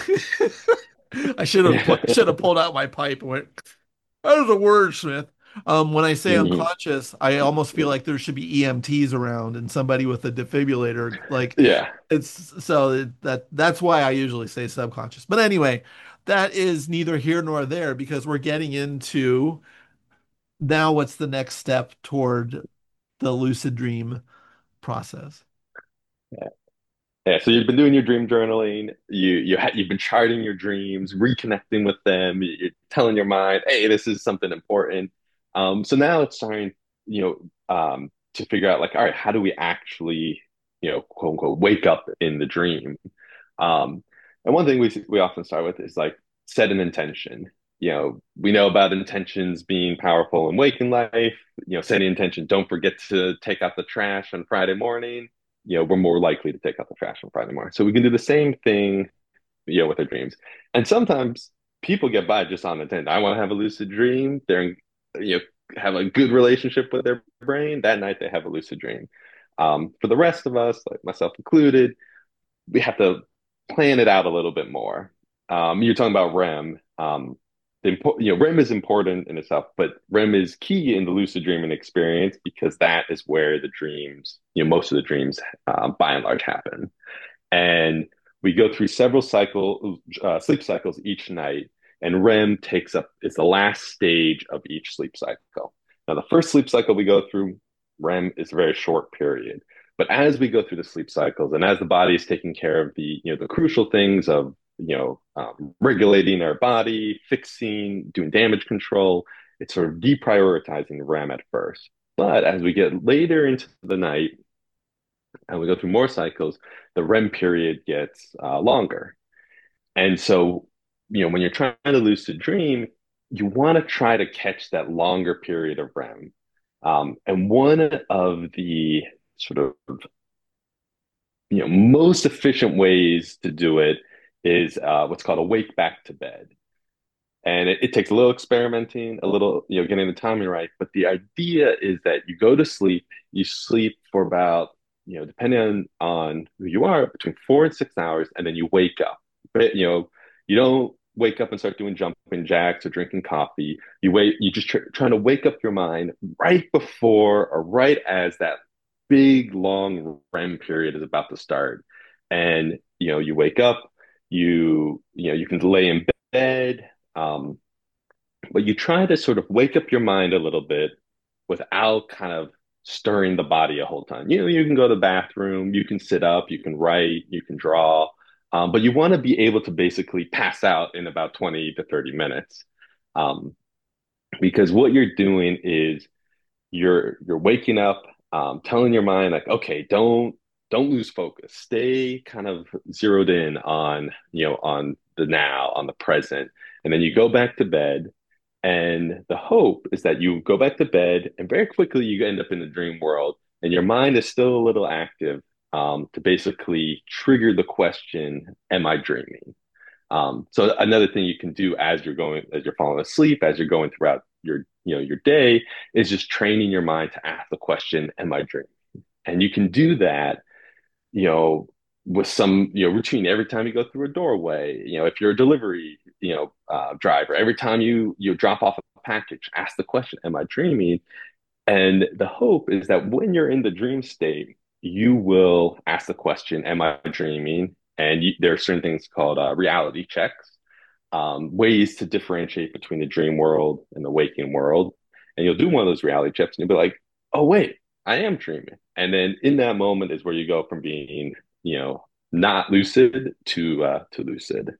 I should have put yeah. should have pulled out my pipe and went as a wordsmith. Um, when I say Mhm. unconscious, I almost feel like there should be E M Ts around and somebody with a defibrillator. Like Yeah. it's so it- that that's why I usually say subconscious. But anyway, that is neither here nor there because we're getting into now what's the next step toward the lucid dream process. Yeah, so you've been doing your dream journaling. You you ha you've been charting your dreams, reconnecting with them. You're telling your mind, "Hey, this is something important." Um, so now it's time, you know, um, to figure out like, all right, how do we actually, you know, quote unquote, wake up in the dream? Um, and one thing we we often start with is like set an intention. You know, we know about intentions being powerful in waking life. You know, setting intention. Don't forget to take out the trash on Friday morning. You know, we're more likely to take out the trash on Friday morning. So we can do the same thing, you know, with our dreams. And sometimes people get by just on intent. I want to have a lucid dream. They're, in, you know, have a good relationship with their brain. That night they have a lucid dream. Um, for the rest of us, like myself included, we have to plan it out a little bit more. Um, you're talking about REM. Um, the impo- you know, REM is important in itself, but REM is key in the lucid dreaming experience because that is where the dreams, you know, most of the dreams, uh, by and large, happen. And we go through several cycle uh, sleep cycles each night, and REM takes up is the last stage of each sleep cycle. Now, the first sleep cycle we go through, REM is a very short period. But as we go through the sleep cycles, and as the body is taking care of the you know the crucial things of you know um, regulating our body, fixing, doing damage control, it's sort of deprioritizing REM at first. But as we get later into the night, and we go through more cycles, the REM period gets uh, longer. And so, you know, when you're trying to lucid dream, you want to try to catch that longer period of REM. Um, and one of the sort of, you know, most efficient ways to do it is uh, what's called a wake back to bed. And it, it takes a little experimenting, a little, you know, getting the timing right. But the idea is that you go to sleep, you sleep for about, you know, depending on, on who you are, between four and six hours, and then you wake up. But, you know, you don't wake up and start doing jumping jacks or drinking coffee. You wait, you just tr trying to wake up your mind right before or right as that big long REM period is about to start. And, you know, you wake up, you, you know, you can lay in bed, um, but you try to sort of wake up your mind a little bit without kind of stirring the body a whole ton. You know, you can go to the bathroom, you can sit up, you can write, you can draw, um, but you want to be able to basically pass out in about twenty to thirty minutes. Um, because what you're doing is you're you're waking up, um, telling your mind like, okay, don't don't lose focus. Stay kind of zeroed in on you know on the now, on the present, and then you go back to bed. And the hope is that you go back to bed, and very quickly you end up in the dream world, and your mind is still a little active um, to basically trigger the question, "Am I dreaming?" Um, so another thing you can do as you're going, as you're falling asleep, as you're going throughout your, you know, your day, is just training your mind to ask the question, "Am I dreaming?" And you can do that, you know, with some, you know, routine every time you go through a doorway. You know, if you're a delivery, you know, uh, driver, every time you you drop off a package, ask the question, "Am I dreaming?" And the hope is that when you're in the dream state, you will ask the question, "Am I dreaming?" And you, there are certain things called uh, reality checks. um, ways to differentiate between the dream world and the waking world. And you'll do one of those reality checks and you'll be like, oh, wait, I am dreaming. And then in that moment is where you go from being, you know, not lucid to uh, to lucid.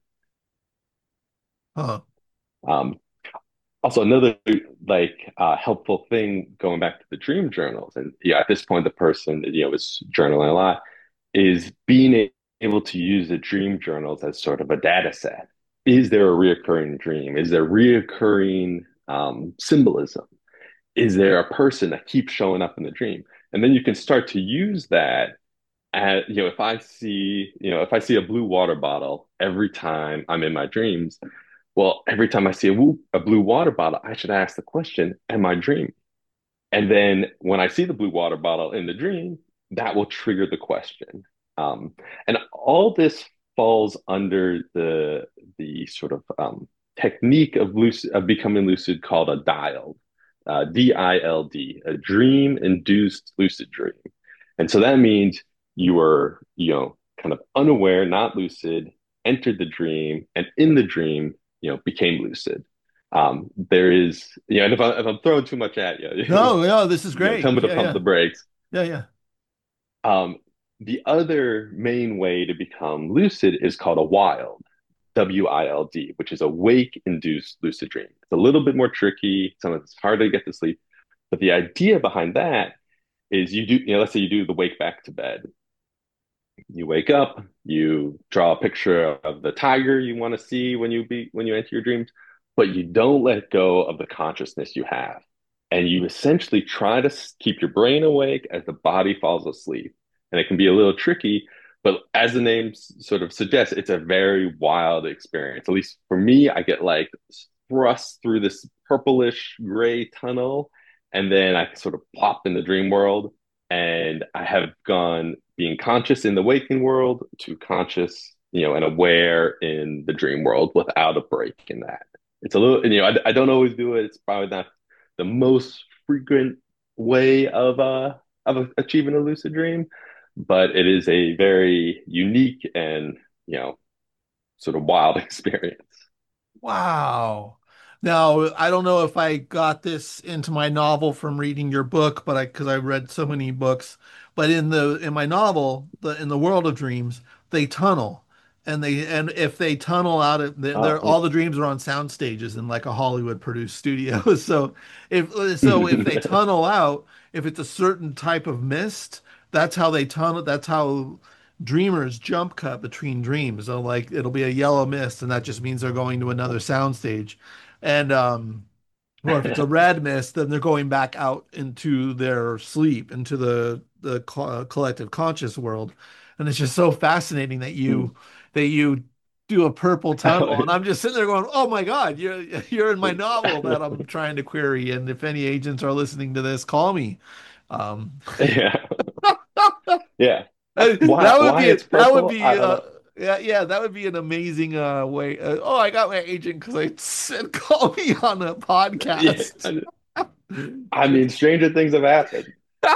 Huh. Um, Also, another like uh, helpful thing going back to the dream journals, and yeah, at this point, the person you know is journaling a lot, is being able to use the dream journals as sort of a data set. Is there a reoccurring dream? Is there reoccurring um, symbolism? Is there a person that keeps showing up in the dream? And then you can start to use that. At, you know, if I see, you know, if I see a blue water bottle every time I'm in my dreams, well, every time I see a, woo- a blue water bottle, I should ask the question, am I dreaming? And then when I see the blue water bottle in the dream, that will trigger the question. Um, and all this falls under the the sort of um, technique of lucid of becoming lucid called a dialed, uh, D I L D, a dream induced lucid dream. And so that means you were, you know, kind of unaware, not lucid, entered the dream, and in the dream, you know, became lucid. Um, there is, you know, and if, I, if I'm throwing too much at you, No, no, this is you know, tell great. me to Yeah, pump yeah. the brakes. Yeah, yeah. Um, the other main way to become lucid is called a wild, W I L D, which is a wake induced lucid dream. It's a little bit more tricky. Sometimes it's hard to get to sleep. But the idea behind that is you do, you know, let's say you do the wake back to bed. You wake up, you draw a picture of the tiger you want to see when you be when you enter your dreams, but you don't let go of the consciousness you have. And you essentially try to keep your brain awake as the body falls asleep. And it can be a little tricky, but as the name sort of suggests, it's a very wild experience. At least for me, I get like thrust through this purplish gray tunnel, and then I sort of plop in the dream world and I have gone being conscious in the waking world to conscious, you know, and aware in the dream world without a break in that. It's a little, you know, I, I don't always do it. It's probably not the most frequent way of uh of achieving a lucid dream, but it is a very unique and, you know, sort of wild experience. Wow. Now, I don't know if I got this into my novel from reading your book, but I because I read so many books, but in the in my novel, the in the world of dreams, they tunnel. And they and if they tunnel out of they're, they're Uh, all the dreams are on sound stages in like a Hollywood produced studio. So if so if they tunnel out, if it's a certain type of mist, that's how they tunnel, that's how dreamers jump cut between dreams. So like it'll be a yellow mist, and that just means they're going to another soundstage. And um, or if it's a red mist, then they're going back out into their sleep, into the the co collective conscious world. And it's just so fascinating that you that you do a purple tunnel. And I'm just sitting there going, "Oh my God, you're you're in my novel that I'm trying to query." And if any agents are listening to this, call me. Um, yeah, yeah. Uh, Why that would why be it's that would purple? I be don't uh know. yeah, yeah, that would be an amazing uh way. Uh, oh, I got my agent because I said call me on a Yeah, podcast. I mean, stranger things have happened.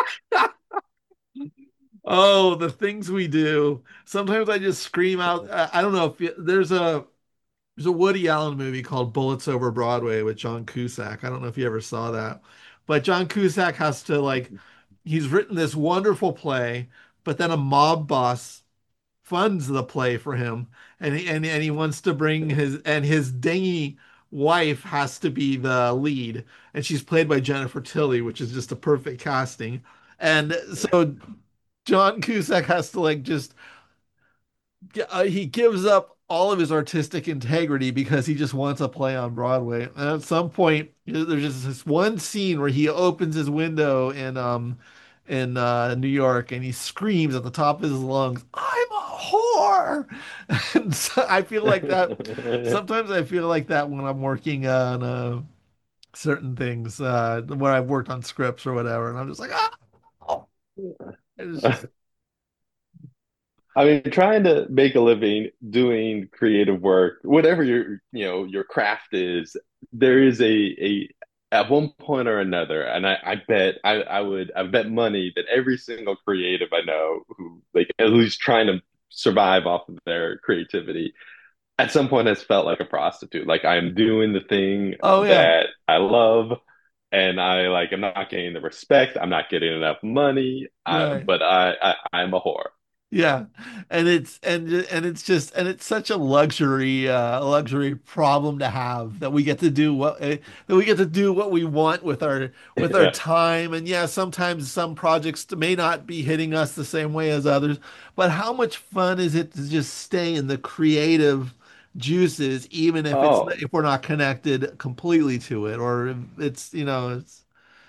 Oh, the things we do. Sometimes I just scream out. I, I don't know if you, there's a there's a Woody Allen movie called Bullets Over Broadway with John Cusack. I don't know if you ever saw that, but John Cusack has to like he's written this wonderful play, but then a mob boss funds the play for him, and he, and and he wants to bring his and his dingy wife has to be the lead, and she's played by Jennifer Tilly, which is just a perfect casting. And so John Cusack has to like just uh, he gives up all of his artistic integrity because he just wants a play on Broadway. And at some point, there's just this one scene where he opens his window in um in uh, New York and he screams at the top of his lungs, "I'm a whore!" And so I feel like that. Sometimes I feel like that when I'm working on uh, certain things, uh, when I've worked on scripts or whatever, and I'm just like, ah, it's just I mean, trying to make a living doing creative work, whatever your, you know, your craft is, there is a a at one point or another, and I, I bet I, I would I bet money that every single creative I know who like at least trying to survive off of their creativity at some point has felt like a prostitute. Like I'm doing the thing Oh yeah, that I love, and I like I'm not getting the respect. I'm not getting enough money. I, right. but I, I I'm a whore. Yeah. And it's and and it's just and it's such a luxury uh luxury problem to have that we get to do what eh, that we get to do what we want with our with our Yeah. time. And yeah, sometimes some projects may not be hitting us the same way as others, but how much fun is it to just stay in the creative juices even if it's Oh, if we're not connected completely to it, or if it's, you know, it's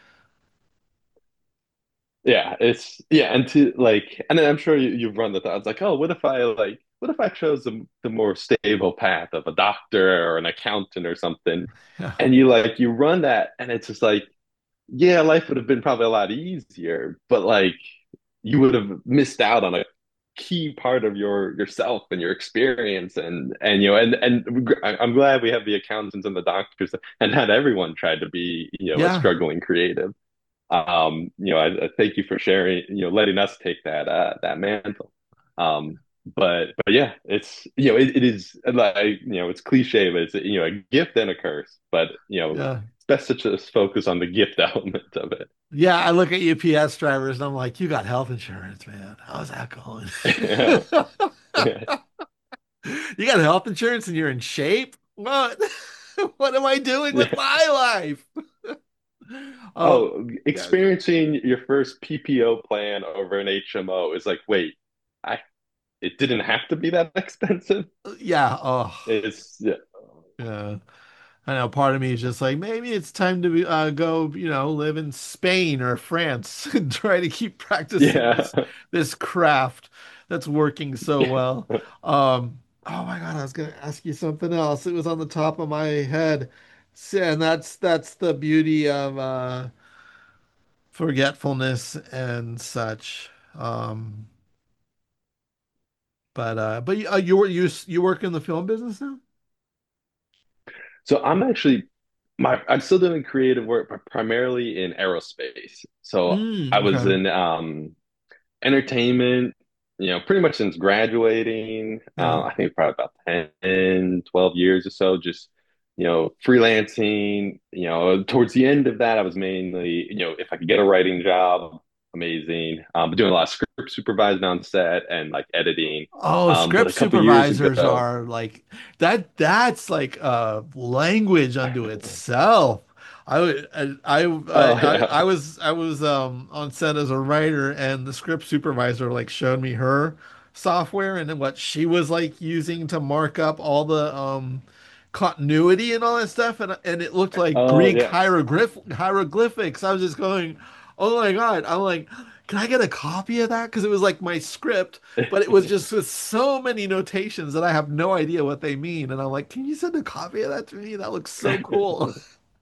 yeah. It's yeah, and to like, and then I'm sure you, you've run the thoughts like, oh, what if I like, what if I chose the the more stable path of a doctor or an accountant or something, yeah. and you like you run that, and it's just like, yeah, life would have been probably a lot easier, but like you would have missed out on a key part of your yourself and your experience and and you know and and I'm glad we have the accountants and the doctors and not everyone tried to be you know a Yeah. struggling creative. Um, you know, I, I thank you for sharing, you know, letting us take that uh that mantle. Um, but but yeah, it's you know it, it is like you know it's cliche, but it's you know a gift and a curse. But you know, Yeah. it's best to just focus on the gift element of it. Yeah, I look at U P S drivers and I'm like, you got health insurance, man. How's that going? Yeah. Yeah. You got health insurance and you're in shape? What? What am I doing with Yeah. my life? Um, Oh, yeah, experiencing your first P P O plan over an H M O is like, wait, I it didn't have to be that expensive. yeah, oh, It's yeah. yeah. I know part of me is just like, maybe it's time to uh, go, you know, live in Spain or France and try to keep practicing Yeah. this this craft that's working so well. Um, oh my God, I was gonna ask you something else. It was on the top of my head. S- And that's that's the beauty of uh forgetfulness and such. Um, but uh, but you uh, you were you you work in the film business now? So I'm actually my I'm still doing creative work, but primarily in aerospace. So Mm, I was okay. in um entertainment, you know, pretty much since graduating. Yeah. Uh, I think probably about ten, twelve years or so, just, you know, freelancing. You know, towards the end of that, I was mainly, you know, if I could get a writing job, amazing. Um, but doing a lot of script supervising on set and like editing. Oh, Um, but script a couple years supervisors ago, are like that. That's like a language unto itself. I would, I, I, oh I, yeah, I was, I was um on set as a writer, and the script supervisor like showed me her software and then what she was like using to mark up all the um continuity and all that stuff, and and it looked like oh Greek yeah. hieroglyph hieroglyphics. I was just going, oh my God! I'm like, can I get a copy of that? Because it was like my script, but it was just with so many notations that I have no idea what they mean. And I'm like, can you send a copy of that to me? That looks so cool.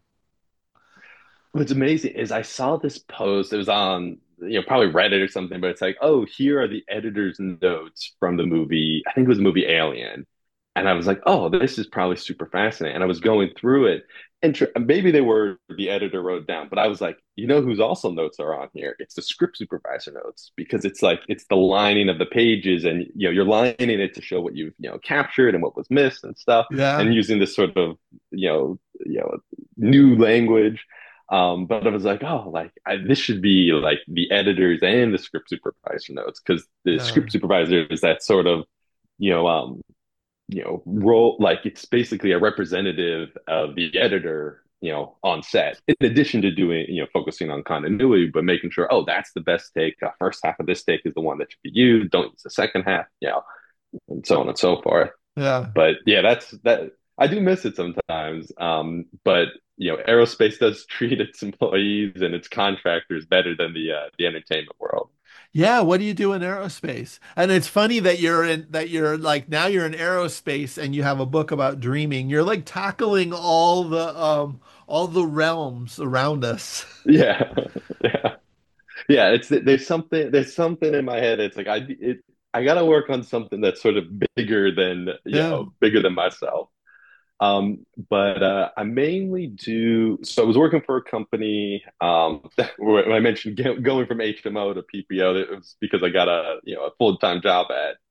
What's amazing is I saw this post. It was on, you know, probably Reddit or something, but it's like, oh, here are the editor's notes from the movie. I think it was the movie Alien. And I was like, oh, this is probably super fascinating. And I was going through it. And tr maybe they were the editor wrote down, but I was like, you know whose also notes are on here? It's the script supervisor notes because it's like it's the lining of the pages, and you know you're lining it to show what you've you know captured and what was missed and stuff, Yeah, and using this sort of you know you know new language. Um, but I was like, oh, like I, this should be like the editors and the script supervisor notes because the yeah, script supervisor is that sort of, you know, um, you know, role like it's basically a representative of the editor, you know, on set. In addition to doing, you know, focusing on continuity, but making sure, oh, that's the best take. The first half of this take is the one that should be used. Don't use the second half, you know, and so on and so forth. yeah. But yeah, that's that. I do miss it sometimes. Um, but you know, aerospace does treat its employees and its contractors better than the uh, the entertainment world. Yeah, what do you do in aerospace? And it's funny that you're in that you're like now you're in aerospace and you have a book about dreaming. You're like tackling all the um all the realms around us. Yeah, yeah, yeah. It's there's something there's something in my head. It's like I it I got to work on something that's sort of bigger than you Yeah. know bigger than myself. Um, but uh, I mainly do. So I was working for a company. Um, when I mentioned going from H M O to P P O, it was because I got a you know a full time job at.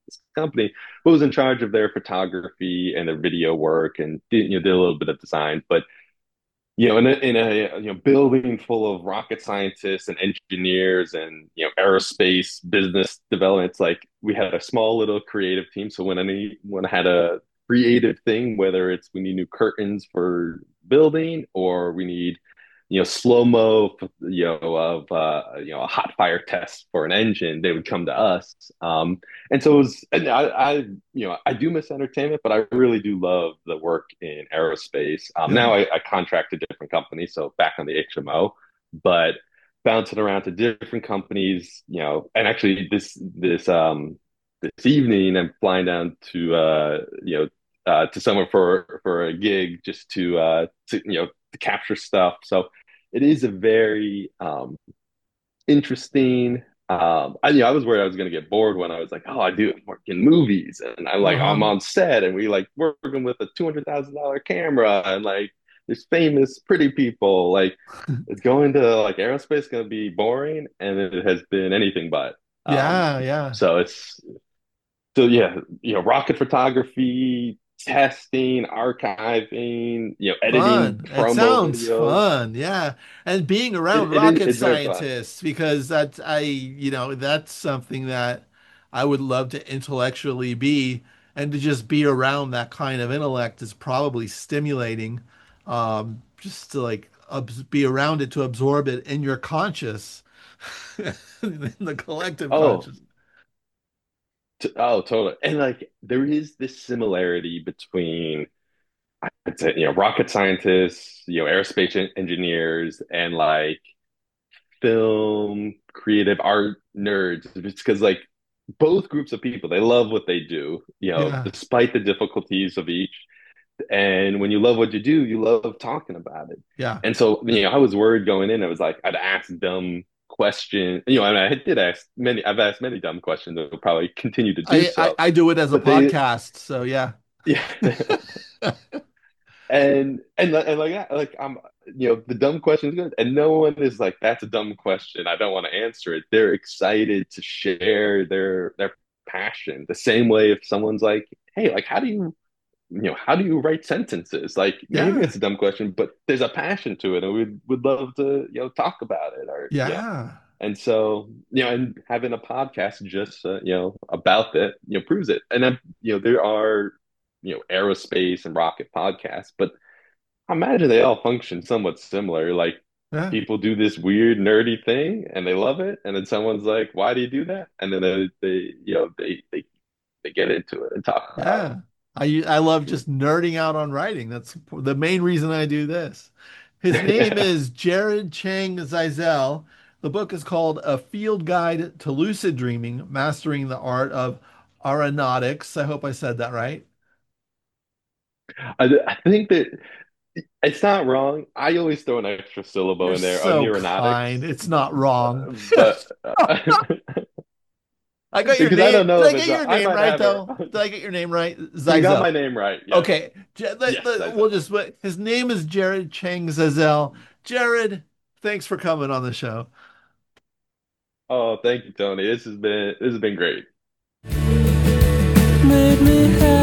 this company who was in charge of their photography and their video work and did, you know, did a little bit of design. But you know, in a, in a you know building full of rocket scientists and engineers and you know aerospace business development, it's like we had a small little creative team. So when anyone had a creative thing, whether it's we need new curtains for building or we need you know slow mo you know of uh, you know a hot fire test for an engine, they would come to us. Um, and so it was, and I, I, you know, I do miss entertainment, but I really do love the work in aerospace. Um, Yeah. now I, I contract to different companies, so back on the H M O, but bouncing around to different companies, you know, and actually this this um this evening I'm flying down to uh you know uh to somewhere for for a gig just to uh to you know to capture stuff. So it is a very um interesting. Um, I, you know, I was worried I was going to get bored when I was like, oh, I do work in movies, and I like I'm Uh-huh. on set, and we like working with a two hundred thousand dollar camera, and like there's famous pretty people. Like it's going to like aerospace going to be boring, and it has been anything but. Um, Yeah, yeah. so it's so yeah, you know, rocket photography, testing, archiving, you know, editing Fun. It promo sounds videos. fun. Yeah. And being around It, it is rocket it's very fun. scientists, because that's I, you know, that's something that I would love to intellectually be, and to just be around that kind of intellect is probably stimulating. Um, just to like abs be around it, to absorb it in your conscious, in the collective Oh, conscious. T- oh, totally. And like there is this similarity between I'd say, you know, rocket scientists, you know, aerospace en- engineers, and like film, creative art nerds. It's because like both groups of people, they love what they do, you know, Yeah. despite the difficulties of each. And when you love what you do, you love talking about it. Yeah. And so, you know, I was worried going in. I was like, I'd ask dumb questions. You know, I mean, I did ask many, I've asked many dumb questions that will probably continue to do I, I so. I do it as a But they, podcast, so yeah. yeah. and and and like that, like I'm, you know, the dumb question is good, and no one is like, that's a dumb question, I don't want to answer it. They're excited to share their their passion. The same way if someone's like, hey, like how do you you know how do you write sentences? Like maybe Yeah. it's a dumb question, but there's a passion to it, and we would love to you know talk about it, or you know. Yeah. And so you know, and having a podcast just uh, you know about that you know proves it. And then you know there are you know aerospace and rocket podcasts, but I imagine they all function somewhat similar. Like Yeah. people do this weird nerdy thing and they love it, and then someone's like, "Why do you do that?" And then they, they you know, they they they get into it and talk about Yeah. I I love just nerding out on writing. That's the main reason I do this. His it. name Yeah. is Jared Chang Zizell. The book is called A Field Guide to Lucid Dreaming, Mastering the Art of Aeronautics. I hope I said that right. I, I think that it's not wrong. I always throw an extra syllable You're in there of so kind. neuronautics, It's not wrong. uh, but uh, I got your because I name. don't know Did I if get it's your a, I name might right have a though? Did I get your name right? you got Zizell. my name right. Yes, Okay. J- let- yes, let- that's it. we'll just, his name is Jared Chang Zizell. Jared, thanks for coming on the show. Oh, thank you, Tony. This has been this has been great. Made me happy.